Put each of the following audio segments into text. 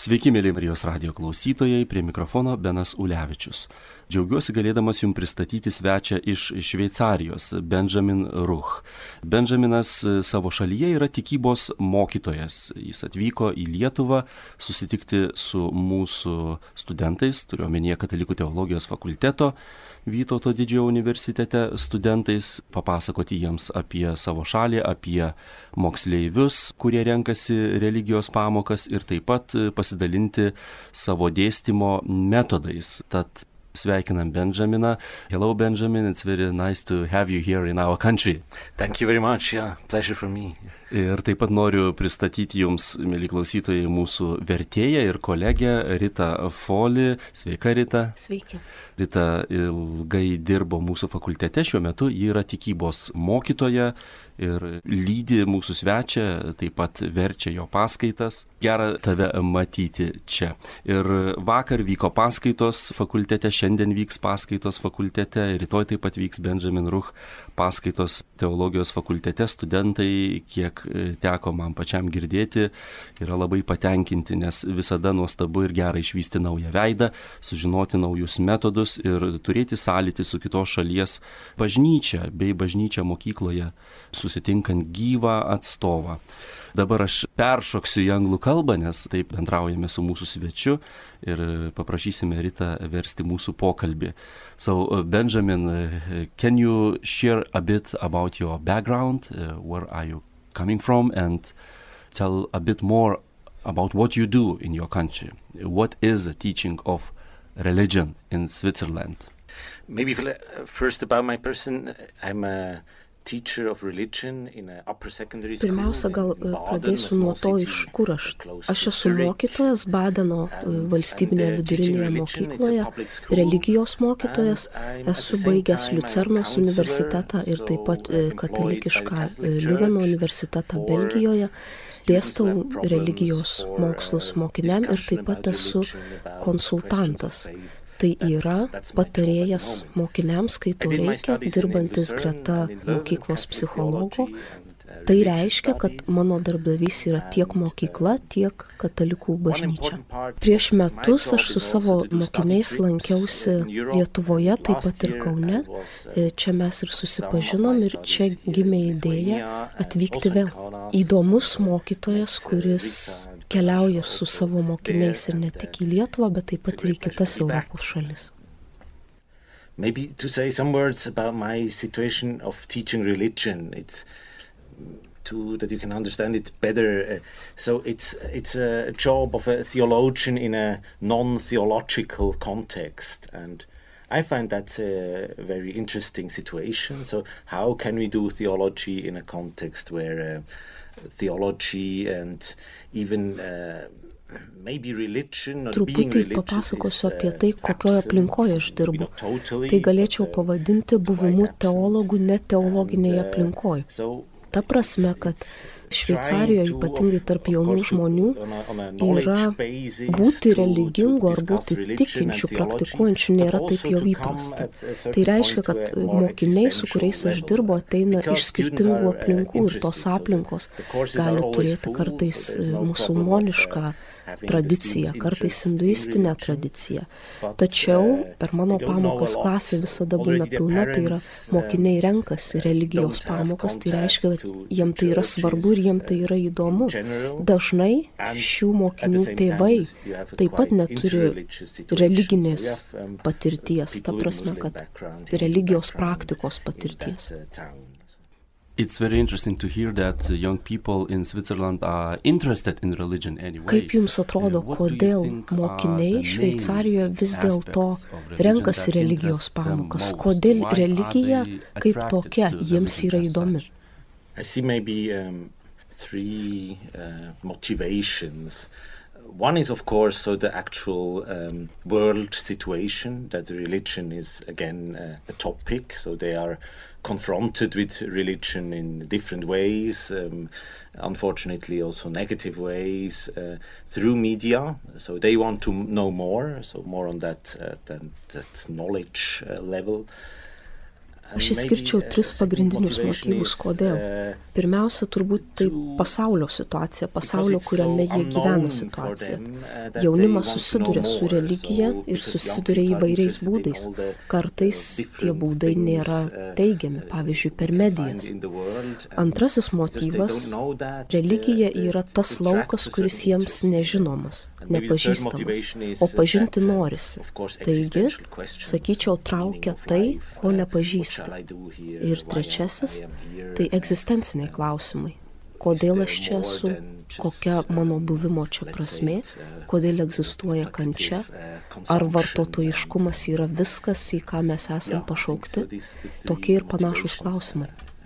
Sveiki, mėly Marijos radijo klausytojai, prie mikrofono Benas Ulevičius. Džiaugiuosi galėdamas jums pristatyti svečią iš Šveicarijos, Benjamin Ruch. Benjaminas savo šalyje yra tikybos mokytojas. Jis atvyko į Lietuvą susitikti su mūsų studentais, turiu omenyje Katalikų teologijos fakulteto, Vytauto didžiojo universitete studentais, papasakoti jiems apie savo šalį, apie moksleivius, kurie renkasi religijos pamokas ir taip pat pasidalinti savo dėstymo metodais. Tad sveikinam Benjaminą. Hello Benjamin, it's very nice to have you here in our country. Thank you very much, pleasure for me. Ir taip pat noriu pristatyti jums, mėly klausytojai, mūsų vertėją ir kolegę Rita Foli. Sveika, Rita. Sveiki. Rita ilgai dirbo mūsų fakultete, šiuo metu ji yra tikybos mokytoja ir lydi mūsų svečią, taip pat verčia jo paskaitas. Gera tave matyti čia. Ir vakar vyko paskaitos fakultete, šiandien vyks paskaitos fakultete, rytoj taip pat vyks Benjamin Ruch paskaitos teologijos fakultete. Studentai, kiek teko man pačiam girdėti, yra labai patenkinti, nes visada nuostabu ir gera išvysti naują veidą, sužinoti naujus metodus ir turėti sąlytį su kitos šalies bažnyčia bei bažnyčia mokykloje, susitinkant gyvą atstovą. Dabar aš peršoksiu į anglų kalbą, nes taip bendraujame su mūsų svečiu ir paprašysime Ritą versti mūsų pokalbį. So, Benjamin, can you share a bit about your background? Where are you coming from? And tell a bit more about what you do in your country. What is the teaching of religion in Switzerland? Maybe first about my person, I'm a teacher of religion in an upper secondary school. Pirmiausia, gal pradėsiu nuo to, iš kur aš. Aš esu mokytojas Badeno valstybinėje vidurinėje mokykloje, religijos mokytojas, esu baigęs Liucernos universitetą ir taip pat katalikišką Liuveno universitetą Belgijoje. Dėstau religijos mokslus mokiniam ir taip pat esu konsultantas. Tai yra patarėjas mokiniams, kai to reikia, dirbantis greta mokyklos psichologo. Tai reiškia, kad mano darbdavys yra tiek mokykla, tiek katalikų bažnyčia. Prieš metus aš su savo mokiniais lankiausi Lietuvoje, taip pat ir Kaune. Čia mes ir susipažinom ir čia gimė idėja atvykti vėl. Įdomus mokytojas, kuris keliauja su savo mokiniais ir ne tik į Lietuvą, bet taip pat ir į kitas Europos šalis. Maybe to say some words about my situation of teaching religion. It's that you can understand it better. So it's a job of a theologian in a non-theological context, and I find that a very interesting situation. So how can we do theology in a context where theology and even maybe religion or being religious Truputį papasakosiu apie tai, kokioje aplinkoje aš dirbu. Tai galėčiau pavadinti buvimu teologų neteologinėje aplinkoje. Ta prasme, kad Šveicarijoje, ypatingai tarp jaunų žmonių, yra būti religingu ar būti tikinčiu, praktikuojančiu nėra taip jau įprasta. Tai reiškia, kad mokiniai, su kuriais aš dirbu, ateina iš skirtingų aplinkų ir tos aplinkos gali turėti kartais musulmonišką tradiciją, kartais hinduistinę tradiciją. Tačiau per mano pamokas klasė visada būna pilna, tai yra mokiniai renkasi religijos pamokas, tai reiškia, kad jiem tai yra svarbu ir jiem tai yra įdomu. Dažnai šių mokinių tėvai taip pat neturi religinės patirties, ta prasme, kad religijos praktikos patirties. It's very interesting to hear that young people in Switzerland are interested in religion anyway. Kaip jums atrodo, kodėl mokiniai Šveicarijoje vis dėlto renkasi religijos pamokas? Kodėl religija kaip tokia jiems yra įdomi? I see maybe three motivations. One is, of course, so the actual world situation, that religion is, again, a topic. So they are confronted with religion in different ways, unfortunately also negative ways, through media. So they want to know more, so more on that knowledge level. Aš išskirčiau 3 pagrindinius motyvus, kodėl. Pirmiausia, turbūt tai pasaulio situacija, pasaulio, kuriame jie gyvena situacija. Jaunimas susiduria su religija ir susiduria įvairiais būdais. Kartais tie būdai nėra teigiami, pavyzdžiui, per medijas. Antrasis motyvas - religija yra tas laukas, kuris jiems nežinomas, nepažįstamas, o pažinti norisi. Taigi, sakyčiau, traukia tai, ko nepažįsta. Ir trečiasis - tai egzistenciniai klausimai. Kodėl aš čia esu, kokia mano buvimo čia prasmė, kodėl egzistuoja kančia, ar vartotojiškumas yra viskas, į ką mes esam pašaukti. Tokie ir panašus klausimai.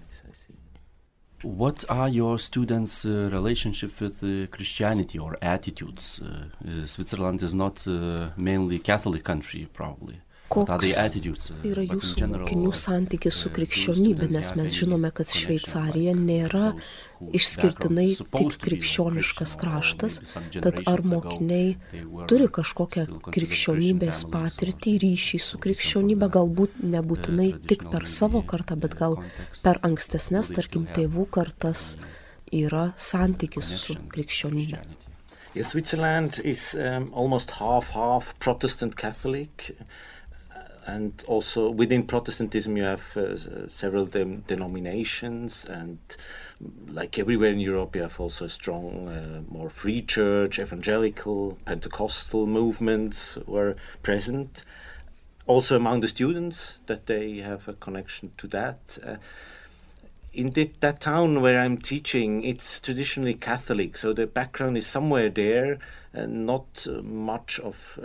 What are your students' relationship with Christianity or attitudes? Switzerland is not mainly Catholic country, probably. Koks yra jūsų mokinių santykis su krikščionybė, nes mes žinome, kad Šveicarija nėra išskirtinai tik krikščioniškas kraštas, tad ar mokiniai turi kažkokią krikščionybės patirtį, ryšį su krikščionybė, galbūt nebūtinai tik per savo kartą, bet gal per ankstesnes, tarkim, tėvų kartas yra santykis su krikščionybė. Yes, Switzerland is almost half Protestant Catholic. And also within Protestantism you have several denominations, and like everywhere in Europe you have also a strong, more free church, evangelical, Pentecostal movements were present. Also among the students, that they have a connection to that. In that town where I'm teaching, it's traditionally Catholic, so the background is somewhere there, not much of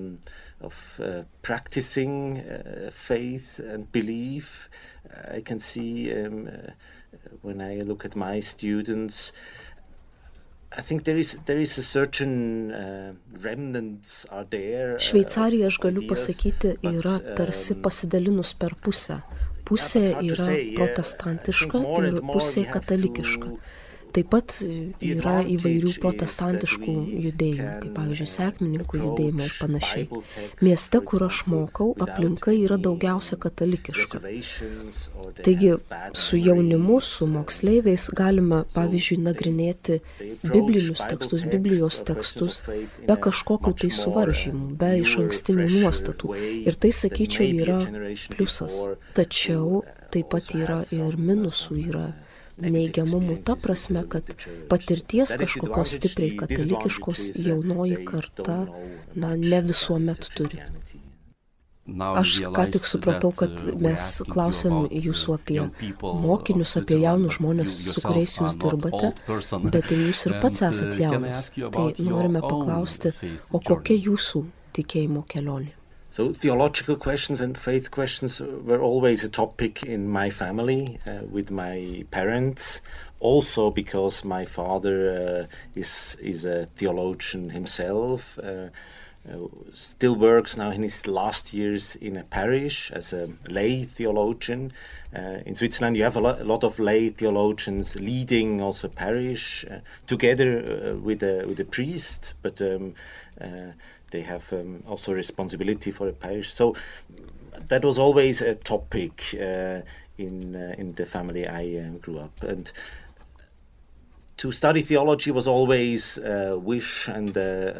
practicing faith and belief. I can see when I look at my students, I think there is a certain remnants are there. Šveicarija, aš galiu pasakyti, yra tarsi pasidalinus per pusę. Pusė yra protestantiška ir pusė katalikiška. Taip pat yra įvairių protestantiškų judėjimų, kaip pavyzdžiui, sekmininkų judėjimai ir panašiai. Mieste, kur aš mokau, aplinka yra daugiausia katalikiška. Taigi, su jaunimu, su moksleiviais galime, pavyzdžiui, nagrinėti biblinius tekstus, Biblijos tekstus, be kažkokių tai suvaržymų, be išankstinių nuostatų. Ir tai, sakyčiau, yra pliusas. Tačiau taip pat yra ir minusų, yra neigiamumų ta prasme, kad patirties kažkokios stipriai katalikiškos jaunoji karta ne visuomet turi. Aš ką tik supratau, kad mes klausėm jūsų apie mokinius, apie jaunus žmonės, su kuriais jūs dirbate, bet ir jūs ir pats esat jaunas. Tai norime paklausti, o kokia jūsų tikėjimo kelionė? So theological questions and faith questions were always a topic in my family with my parents. Also because my father is a theologian himself, still works now in his last years in a parish as a lay theologian. In Switzerland you have a lot of lay theologians leading also parish together with a priest, but they have also responsibility for a parish. So that was always a topic in the family I grew up. And to study theology was always a wish and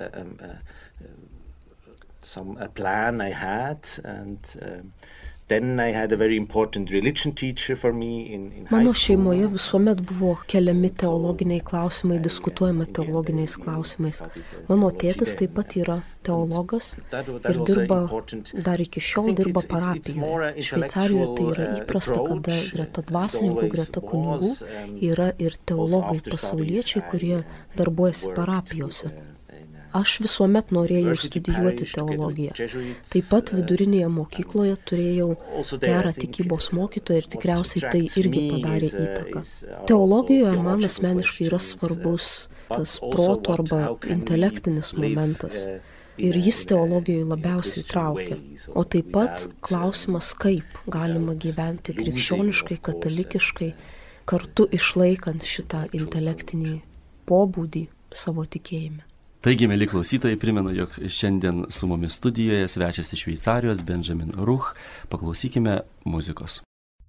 a plan I had. And then I had a very important religion teacher for me in high school. Mano šeimoje visuomet buvo keliami teologiniai klausimai, diskutuojama teologiniais klausimais. Mano tėtis taip pat yra teologas ir dirba, dar iki šiol dirba parapijoje. Šveicarijoje tai yra įprasta, kada greta dvasininkų, greta kunigų yra ir teologai pasauliečiai, kurie darbuojasi parapijose. Aš visuomet norėjau studijuoti teologiją. Taip pat vidurinėje mokykloje turėjau gerą tikybos mokytoją ir tikriausiai tai irgi padarė įtaką. Teologijoje man asmeniškai yra svarbus tas proto arba intelektinis momentas. Ir jis teologijoje labiausiai traukia. O taip pat klausimas, kaip galima gyventi krikščioniškai, katalikiškai, kartu išlaikant šitą intelektinį pobūdį savo tikėjime. Taigi, mėly klausytojai, primenu, jog šiandien su mumis studijoje svečiasi iš Šveicarijos Benjamin Ruch. Paklausykime muzikos.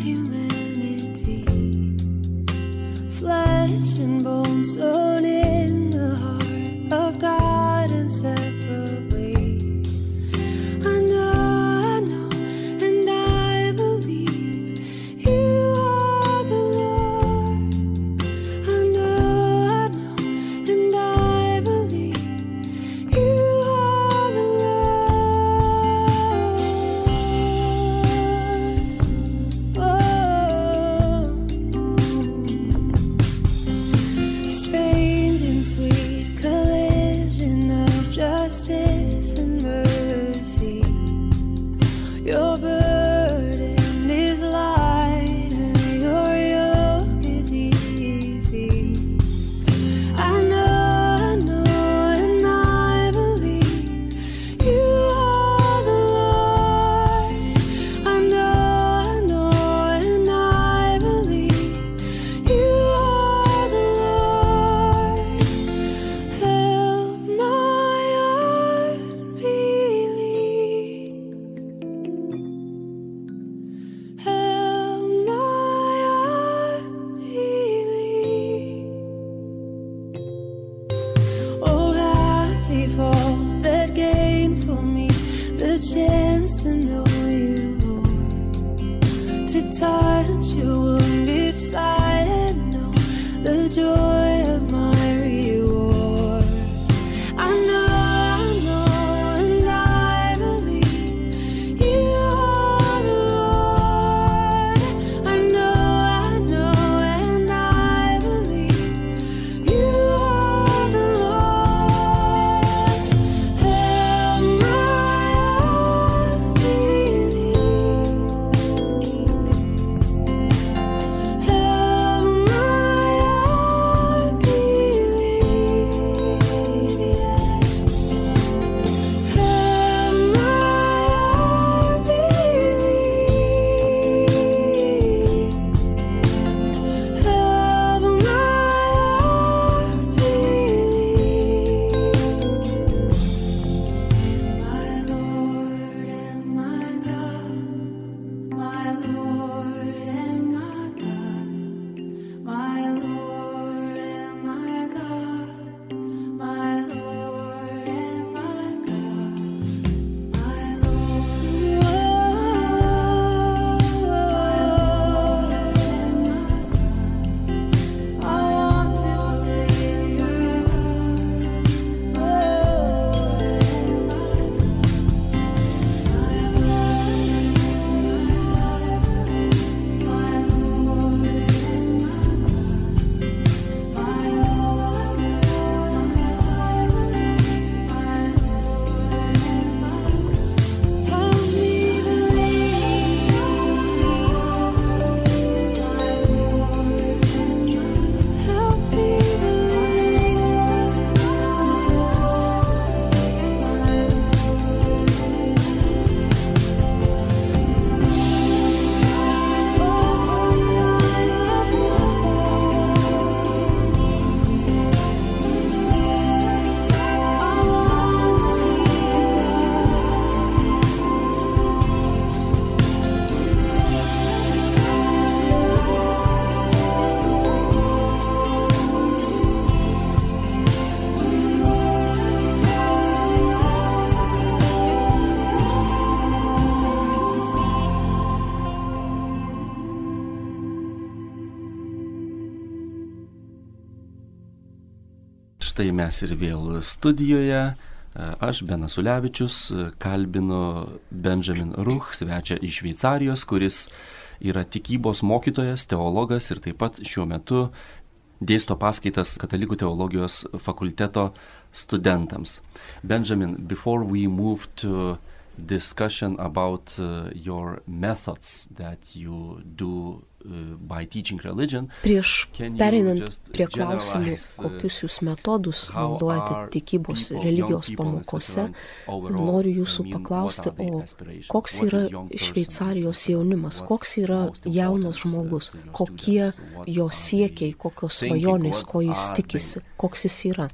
humanity, flesh and bone sewn in the heart of God inseparably. I know, and I believe you are the Lord. I know, and I believe you are the Lord. Strange and sweet collision of justice and mercy. Your burden is light and your yoke is easy. I know, and I believe you are the Lord. I know, and I believe you are the Lord. Help my unbelief. Help my unbelief. Oh, happy fall that gained for me the chance to know you, Lord, to touch your wounded side and know the joy of my reward. I know, and I believe you are the Lord. I know, and I believe you are the Lord. Help my unbelief. Help my Štai mes ir vėl studijoje. Aš, Benas Ulevičius, kalbinu Benjamin Ruch, svečią iš Šveicarijos, kuris yra tikybos mokytojas, teologas ir taip pat šiuo metu dėsto paskaitas Katalikų teologijos fakulteto studentams. Benjamin, before we move to discussion about your methods that you do by teaching religion, prieš pereinant prie klausimų, kokius jūs metodus naudojate tikybos religijos pamokose, noriu jūsų paklausti, o koks yra Šveicarijos jaunimas, koks yra jaunas žmogus, kokie jo siekiai, kokios svajonės, ko jis tikisi, koks jis yra?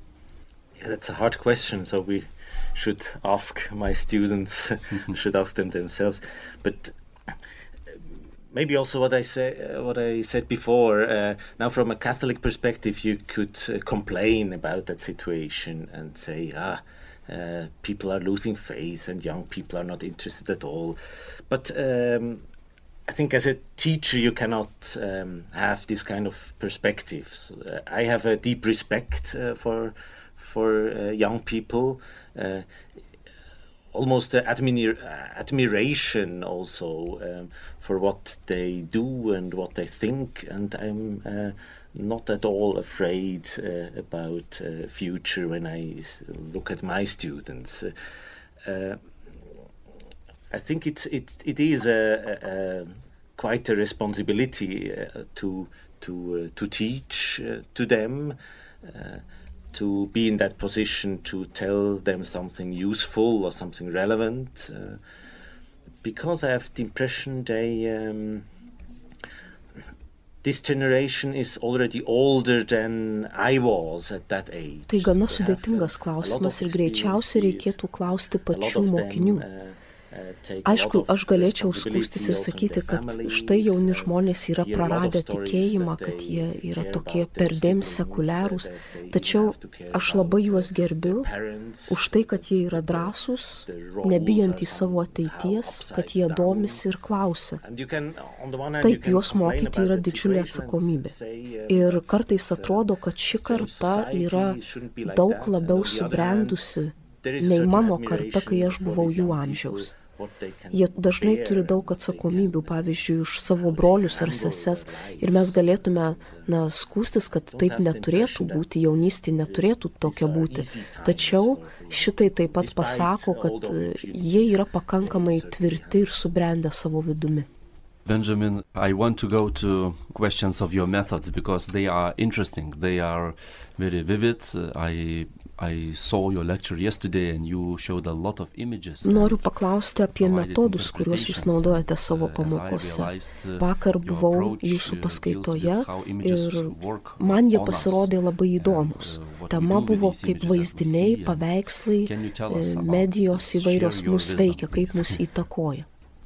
Yeah, that's a hard question, so we should ask my students, should ask them themselves. But maybe also what I said before. Now, from a Catholic perspective, you could complain about that situation and say, people are losing faith and young people are not interested at all. But I think as a teacher, you cannot have this kind of perspectives. I have a deep respect for young people. Almost admiration also for what they do and what they think, and I'm not at all afraid about future when I look at my students. I think it is quite a responsibility to teach to them. To be in that position to tell them something useful or something relevant, because I have the impression this generation is already older than I was at that age. Tai gana sudėtingas klausimas ir greičiausiai reikėtų klausti pačių mokinių. Aišku, aš galėčiau skųstis ir sakyti, kad štai jauni žmonės yra praradę tikėjimą, kad jie yra tokie perdėm sekuliarūs, tačiau aš labai juos gerbiu už tai, kad jie yra drąsūs, nebijantys savo ateities, kad jie domisi ir klausia. Taip, juos mokyti yra didžiulė atsakomybė. Ir kartais atrodo, kad ši karta yra daug labiau subrendusi nei mano karta, kai aš buvau jų amžiaus. Jie dažnai turi daug atsakomybių, pavyzdžiui, už savo brolius ar seses, ir mes galėtume skųstis, kad taip neturėtų būti, jaunystė neturėtų tokia būti. Tačiau šitai taip pat pasako, kad jie yra pakankamai tvirti ir subrendę savo vidumi. Benjamin, I want to go to questions of your methods because they are interesting. They are very vivid. I saw your lecture yesterday and you showed a lot of images. Noriu paklausti apie metodus, kuriuos jūs naudojate savo pamokose. Vakar buvau jūsų paskaitoje ir man jie pasirodė labai įdomus. Tema buvo kaip vaizdiniai, paveikslai, medijos įvairios mus veikia, kaip mus įtakoja.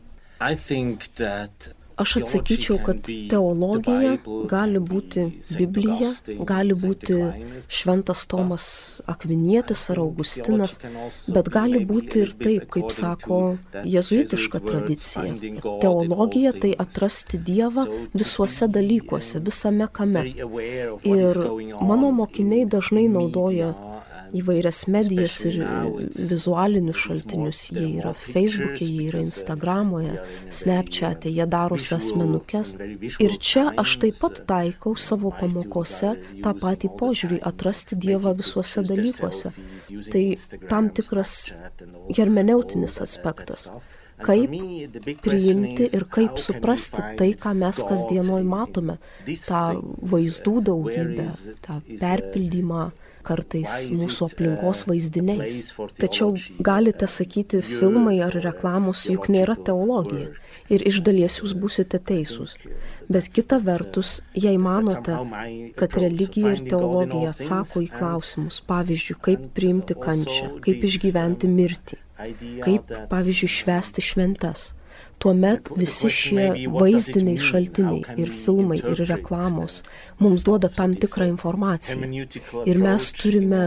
Aš atsakyčiau, kad teologija gali būti Biblija, gali būti Šventas Tomas Akvinietis ar Augustinas, bet gali būti ir taip, kaip sako jėzuitiška tradicija. Teologija tai atrasti Dievą visuose dalykuose, visame kame. Ir mano mokiniai dažnai naudoja įvairias medijas ir vizualinius šaltinius. Jie yra Facebook'e, jie yra Instagramoje, Snapchat'e, jie darosi asmenukes. Ir čia aš taip pat taikau savo pamokose tą patį požiūrį atrasti Dievą visuose dalykuose. Tai tam tikras hermeneutinis aspektas. Kaip priimti ir kaip suprasti tai, ką mes kasdienoj matome, tą vaizdų daugybę, tą perpildymą kartais mūsų aplinkos vaizdiniais. Tačiau galite sakyti, filmai ar reklamos juk nėra teologija. Ir iš dalies jūs būsite teisūs. Bet kita vertus, jei manote, kad religija ir teologija atsako į klausimus, pavyzdžiui, kaip priimti kančią, kaip išgyventi mirtį, kaip, pavyzdžiui, švęsti šventes, tuomet visi šie vaizdiniai šaltiniai ir filmai ir reklamos mums duoda tam tikrą informaciją. Ir mes turime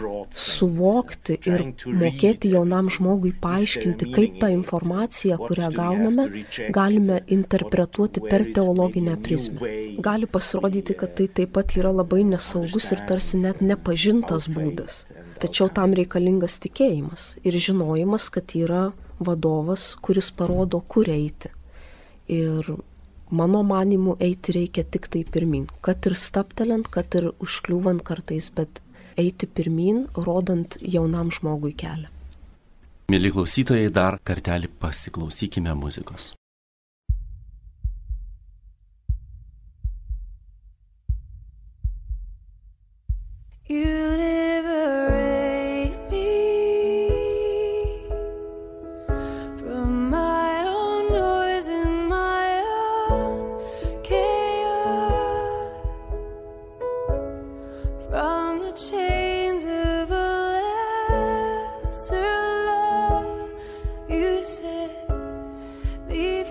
suvokti ir mokėti jaunam žmogui paaiškinti, kaip tą informaciją, kurią gauname, galime interpretuoti per teologinę prizmę. Gali pasirodyti, kad tai taip pat yra labai nesaugus ir tarsi net nepažintas būdas. Tačiau tam reikalingas tikėjimas ir žinojimas, kad yra vadovas, kuris parodo, kur eiti. Ir mano manymu eiti reikia tik tai pirmin. Kad ir stabtelint, kad ir užkliūvant kartais, bet eiti pirmin, rodant jaunam žmogui kelią. Mieli klausytojai, dar kartelį pasiklausykime muzikos. You liberate me from my own noise and my own chaos, from the chains of a lesser law. You set me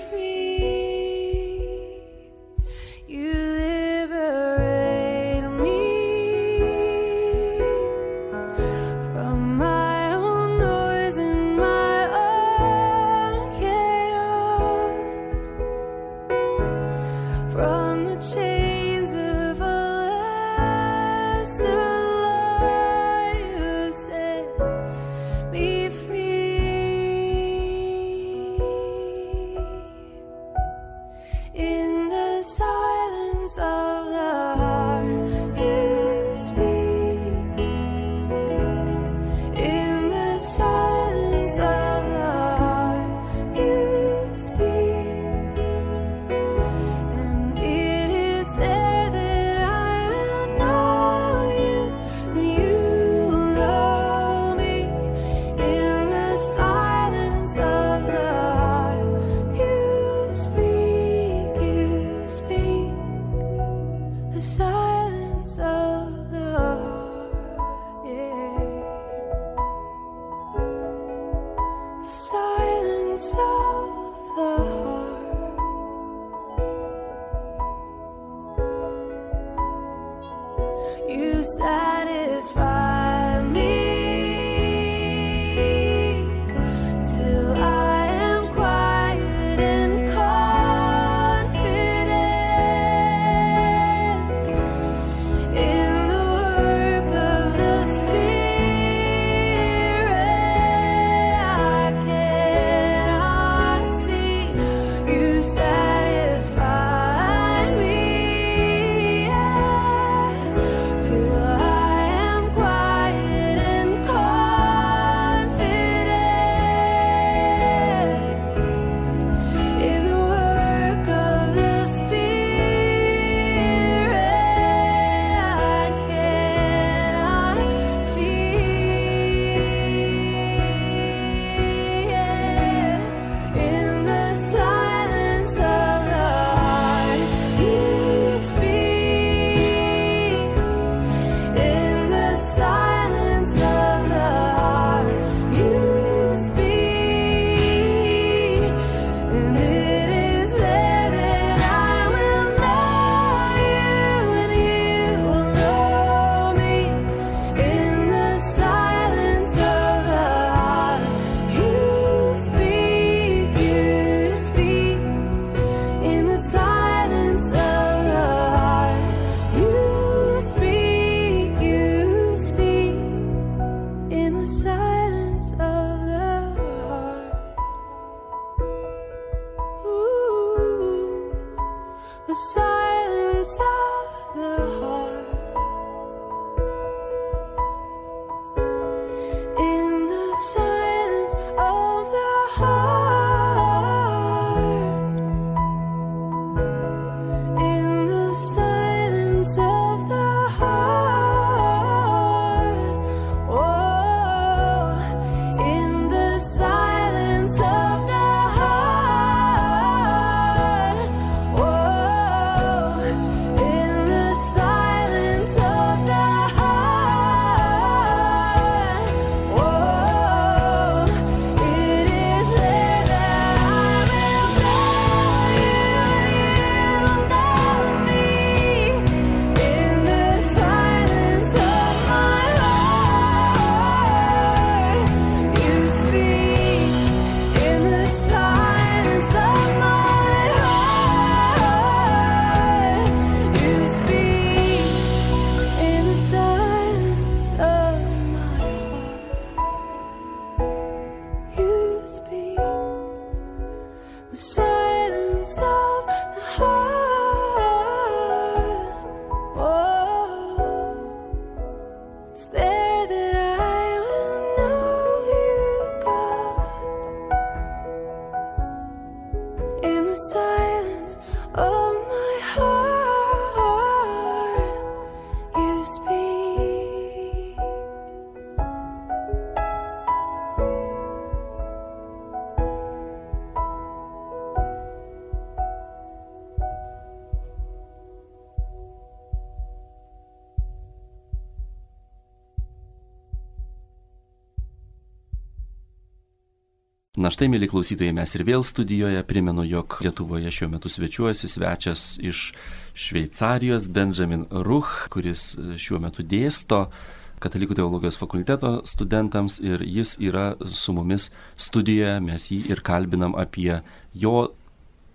Na štai, mėly klausytojai, mes ir vėl studijoje. Primenu, jog Lietuvoje šiuo metu svečiuojasi svečias iš Šveicarijos, Benjamin Ruch, kuris šiuo metu dėsto Katalikų teologijos fakulteto studentams ir jis yra su mumis studijoje. Mes jį ir kalbinam apie jo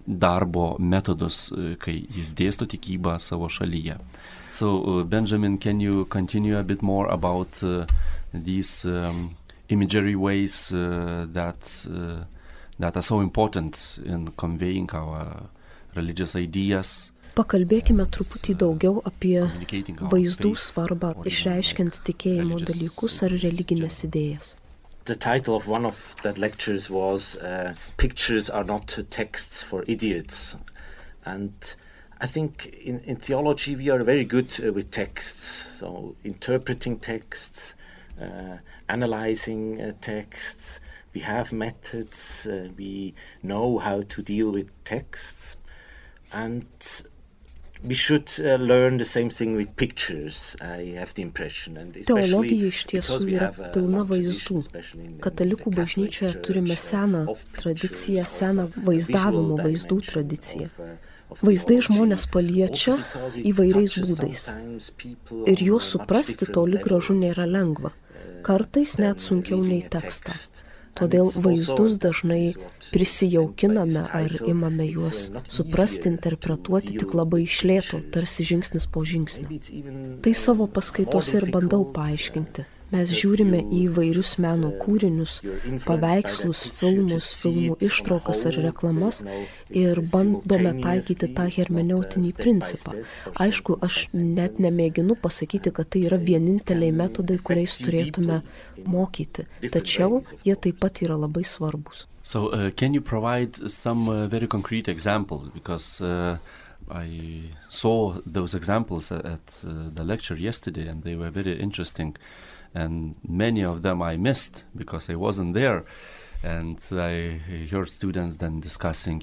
darbo metodus, kai jis dėsto tikybą savo šalyje. So, Benjamin, can you continue a bit more about these imagery ways that are so important in conveying our religious ideas? Pakalbėkime truputį daugiau apie vaizdų svarbą išreiškiant tikėjimo dalykus ar religinės idėjas. The title of one of that lectures was Pictures are not texts for idiots. And I think in theology we are very good with texts, so interpreting texts, analyzing texts. We have methods, we know how to deal with texts, and we should learn the same thing with pictures, I have the impression. Teologija iš tiesų yra pilna vaizdų. Katalikų bažnyčioje turime seną tradiciją, seną vaizdavimo vaizdų tradiciją. Vaizdai žmonės paliečia įvairiais būdais. Ir juos suprasti toli gražu nėra lengva. Kartais net sunkiau nei tekstą. Todėl vaizdus dažnai prisijaukiname ar imame juos suprasti, interpretuoti tik labai iš lėto, tarsi žingsnis po žingsnio. Tai savo paskaitose ir bandau paaiškinti. Mes žiūrime į įvairius meno kūrinius, paveikslus, filmus, filmų ištraukas ar reklamas ir bandome taikyti tą hermeneutinį principą. Aišku, aš net nemėginu pasakyti, kad tai yra vieninteliai metodai, kuriais turėtume mokyti, tačiau jie taip pat yra labai svarbus. So, can you provide some very concrete examples? Because I saw those examples at the lecture yesterday and they were very interesting. And many of them I missed because I wasn't there. And I heard students then discussing,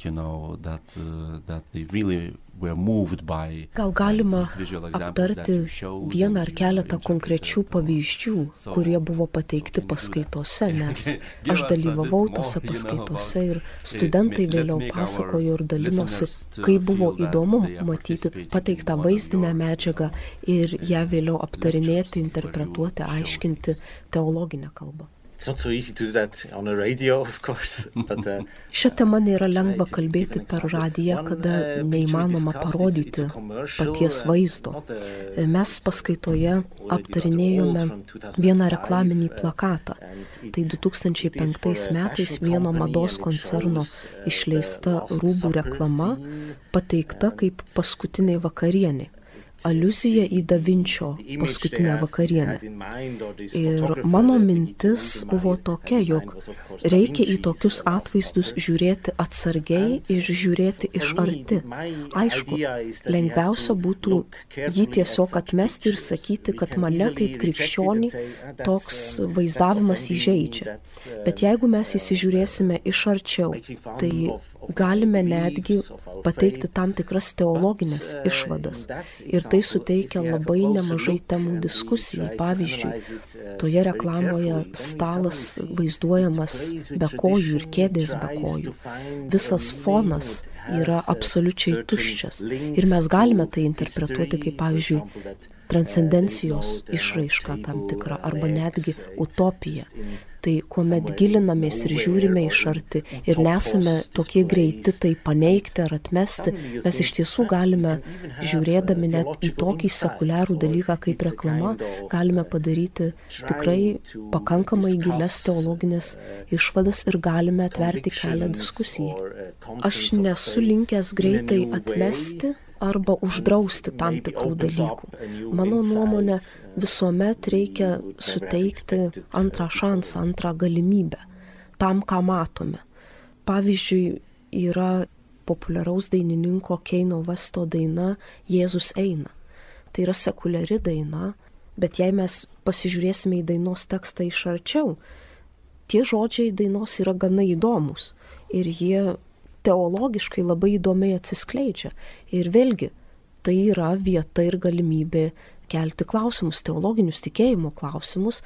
that they really were moved by. Gal galima aptarti vieną ar keletą konkrečių pavyzdžių, kurie buvo pateikti paskaitose, nes aš dalyvavau tose paskaitose ir studentai vėliau pasakojo ir dalinosi, kaip buvo įdomu matyti pateiktą vaizdinę medžiagą ir ją vėliau aptarinėti, interpretuoti, aiškinti teologinę kalbą. It's not so easy to do that on a radio, of course, but Šią temą nėra lengva kalbėti per radiją, kada neįmanoma parodyti paties vaizdo. Mes paskaitoje aptarinėjome vieną reklaminį plakatą. Tai 2005 metais vieno mados koncerno išleista rūbų reklama, pateikta kaip paskutinė vakarienė. Aliuzija į Da Vinčio paskutinę vakarienę. Ir mano mintis buvo tokia, jog reikia į tokius atvaizdus žiūrėti atsargiai ir žiūrėti iš arti. Aišku, lengviausia būtų jį tiesiog atmesti ir sakyti, kad mane kaip krikščionį toks vaizdavimas įžeidžia. Bet jeigu mes įsižiūrėsime iš arčiau, tai galime netgi pateikti tam tikras teologinės išvadas. Ir tai suteikia labai nemažai temų diskusijai. Pavyzdžiui, toje reklamoje stalas vaizduojamas be kojų ir kėdės be kojų. Visas fonas yra absoliučiai tuščias. Ir mes galime tai interpretuoti kaip, pavyzdžiui, transcendencijos išraišką tam tikrą arba netgi utopiją. Tai kuomet gilinamės ir žiūrime iš arti ir nesame tokie greiti tai paneigti ar atmesti, mes iš tiesų galime, žiūrėdami net į tokį sekuliarų dalyką kaip reklama, galime padaryti tikrai pakankamai gilias teologinės išvadas ir galime atverti kelią diskusijai. Aš nesu linkęs greitai atmesti arba uždrausti tam tikrų dalykų. Mano nuomonė, visuomet reikia suteikti antrą šansą, antrą galimybę tam, ką matome. Pavyzdžiui, yra populiaraus dainininko Keino Vesto daina Jėzus eina. Tai yra sekuliari daina, bet jei mes pasižiūrėsime į dainos tekstą iš arčiau, tie žodžiai dainos yra gana įdomus ir jie teologiškai labai įdomiai atsiskleidžia. Ir vėlgi, tai yra vieta ir galimybė kelti klausimus, teologinius tikėjimo klausimus,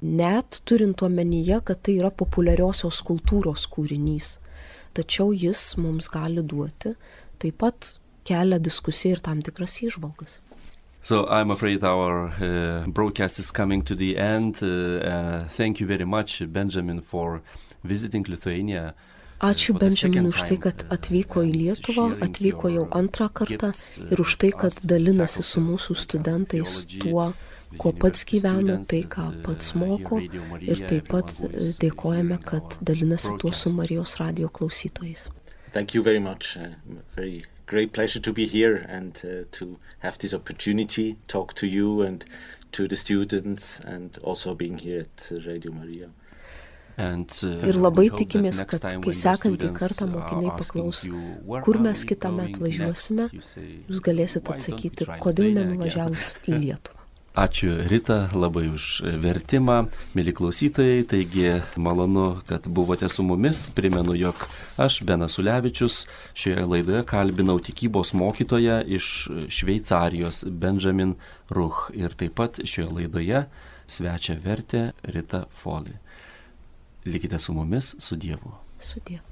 net turint omenyje, kad tai yra populiariosios kultūros kūrinys. Tačiau jis mums gali duoti taip pat kelia diskusiją ir tam tikras įžvalgas. So I'm afraid our broadcast is coming to the end. Thank you very much, Benjamin, for visiting Lithuania. Ačiū Benjaminui už tai, kad atvyko į Lietuvą, atvyko jau antrą kartą ir už tai, kad dalinasi su mūsų studentais tuo, ko pats gyvena, tai, ką pats moko, ir taip pat dėkojame, kad dalinasi tuo su Marijos radijo klausytojais. Thank you very much. Very great pleasure to be here and to have this opportunity, talk to you and to the students and also being here at Radio Maria. Ir labai tikimės, kad kai sekantį kartą mokiniai paklaus, kur mes kitąmet važiuosime, jūs galėsite atsakyti, kodėl nenuvažiavus į Lietuvą. Ačiū Rita labai už vertimą, mėly klausytojai, taigi malonu, kad buvote su mumis. Primenu, jog aš, Benas Ulevičius, šioje laidoje kalbinau tikybos mokytoją iš Šveicarijos Benjamin Ruch ir taip pat šioje laidoje svečią vertė Rita Foley. Likite su mumis, su Dievu. Su Dievu.